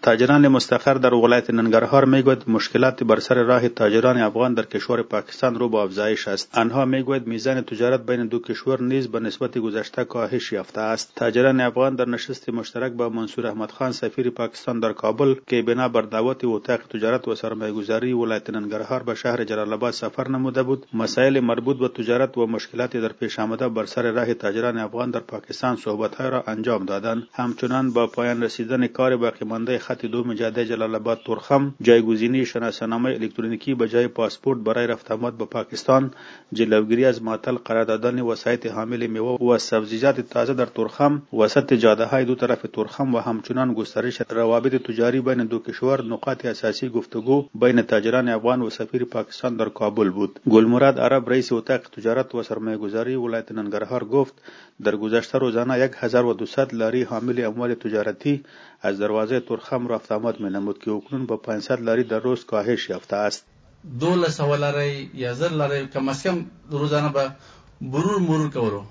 تاجران مستقر در ولایت ننگرهار میگوید مشکلات بر سر راه تاجران افغان در کشور پاکستان رو به افزایش است. آنها میگوید میزان تجارت بین دو کشور نیز به نسبت گذشته کاهش یافته است. تاجران افغان در نشست مشترک با منصور احمد خان سفیر پاکستان در کابل که بنا بر دعوت اتاق تجارت و سرمایه‌گذاری ولایت ننگرهار به شهر جلال آباد سفر نموده بود، مسائل مربوط به تجارت و مشکلات در پیش آمده بر سر راه تاجران افغان در پاکستان صحبت‌های را انجام دادند. همچنان با پایان رسیدن کار باقی مانده خط دوم جاده جلال آباد تورخم، جایگزینی شناسنامه الکترونیکی به جای پاسپورت برای رفت آمد به پاکستان، جلوگیری از معطل قرار دادن وسایط حامل میوه و سبزیجات تازه در تورخم، وسط جاده‌های دو طرف تورخم و همچنان گسترش روابط تجاری بین دو کشور نقاط اساسی گفتگو بین تاجران افغان و سفیر پاکستان در کابل بود. گلمراد عرب رئیس اتاق تجارت و سرمایه‌گذاری ولایت ننگرهار گفت در گذشته روزانه 1200 لاری حامل اموال تجارتی از دروازه تورخم رفت آمد می‌نمود که اکنون با 500 لاری در روز کاهش یافته است. 1200 لاری یا 1000 لاری کم از کم روزانه به مرور کولو.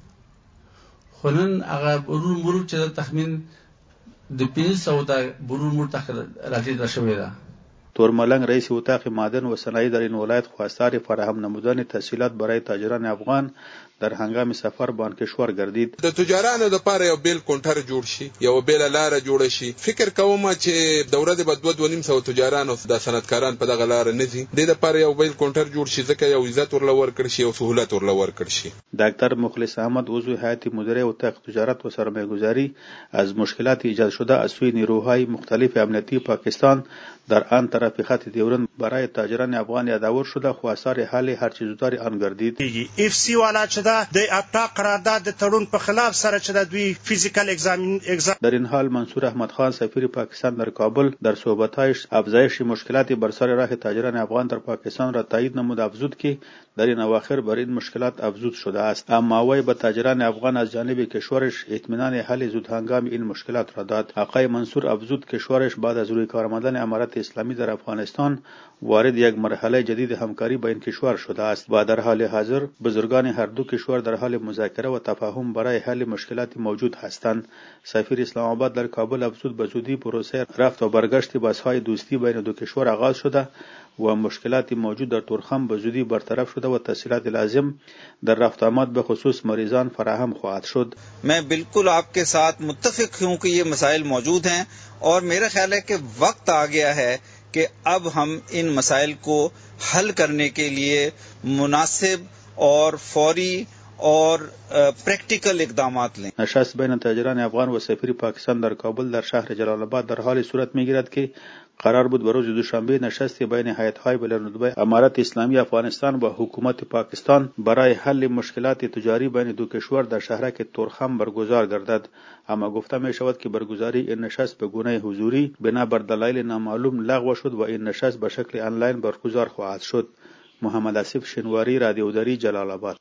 خو نن هغه مرور چې تخمین د 500 ته مرور راټیټه شوې ده. تورملنگ رئیس اتاق معدن و صنایع در این ولایت خواستار فراهم نمودن تسهیلات برای تاجران افغان در هنگام سفر به آن کشور گردید. د تجارانو لپاره یو بیل کونټر جوړ شي، یو بیل لار جوړ شي. فکر کوم چې دوره د 2200 تجارانو د صنعتکاران په دغه لار نه دي. د لپاره یو بیل کونټر جوړ شي ځکه یو عزت ورله ورکړ شي او سہولت ورله ورکړ شي. دکتر مخلص احمد عضو هیئت مدیره اتاق تجارت و سرمایه‌گذاری از مشکلات ایجاد شده از سوی نیروهای مختلف امنیتی پاکستان در آن طرف خط دیورند برای تاجران افغان یادآور شده خواستار حل هر چه زودتر آن گردید. اف سی والا چې دا د اپتا قرارداد د تړون په خلاف سره چې د دوی فیزیکل اگزامین در این حال منصور احمد خان سفیر پاکستان در کابل در صحبت‌هایش افزایش مشکلات بر سر راه تاجران افغان در پاکستان را تایید نمود، افزود که در این اواخر بر این مشکلات افزود شده است، اما وی به تاجران افغان از جانب کشورش اطمینان حل زود هنگام این مشکلات را داد. آقای منصور افزود کشورش بعد از روی کار آمدن امارات اسلامی در افغانستان وارد یک مرحله جدید همکاری با این کشور شده است و در حال حاضر بزرگان هر دو کشور در حال مذاکره و تفاهم برای حل مشکلات موجود هستند. سفیر اسلام آباد در کابل افزود به زودی پروسه رفت و برگشت بس‌های دوستی بین دو کشور آغاز شده و مشکلات موجود در تورخم به زودی برطرف شده و تسهیلات لازم در رفت آمد به خصوص مریضان فراهم خواهد شد. मैं बिल्कुल आपके साथ मुत्तफिक हूं कि ये मसाइल मौजूद हैं और मेरा ख्याल है कि वक्त आ गया है कि अब हम इन मसाइल को हल करने के लिए मुनासिब और फौरी और प्रैक्टिकल اقدامات لیں. نشست بین تاجران افغان و سفیر پاکستان در کابل در شهر جلال آباد در حال صورت میگیرد که قرار بود روز دوشنبه نشست بین هیئت‌های بلندرتبه امارات اسلامی افغانستان و حکومت پاکستان برای حل مشکلات تجاری بین دو کشور در شهرک تورخم برگزار گردد، اما گفته می شود که برگزاری این نشست به گونه حضوری بنا بر دلایل نامعلوم لغو شد و این نشست به شکل آنلاین برگزار خواهد شد. محمد آصف شنواری، رادیو دری، جلال آباد.